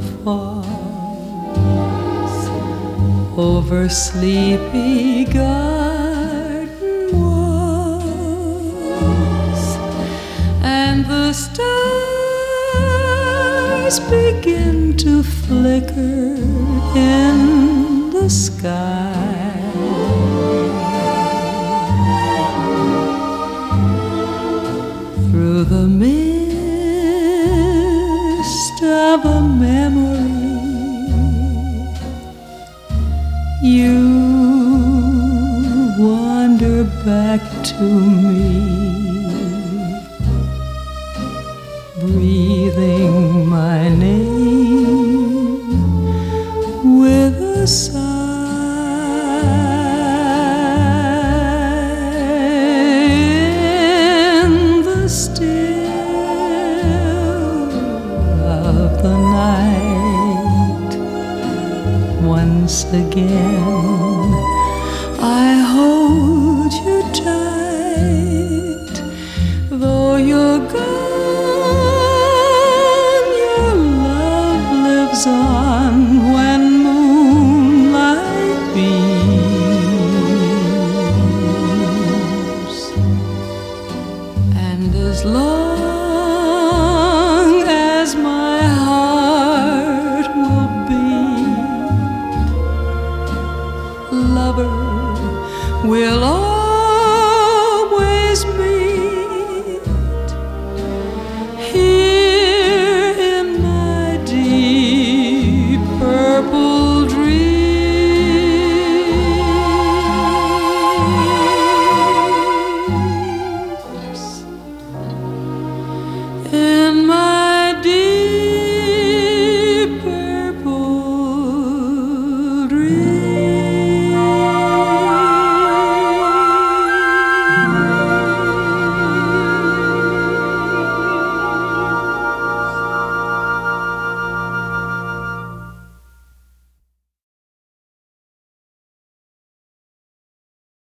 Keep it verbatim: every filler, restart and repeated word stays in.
falls over sleepy garden walls, and the stars begin to flicker in the sky. Through the mist of a memory, you wander back to me, breathing my name with a sigh. In the still of the night, once again I hold you tight. Though you're gone, your love lives on.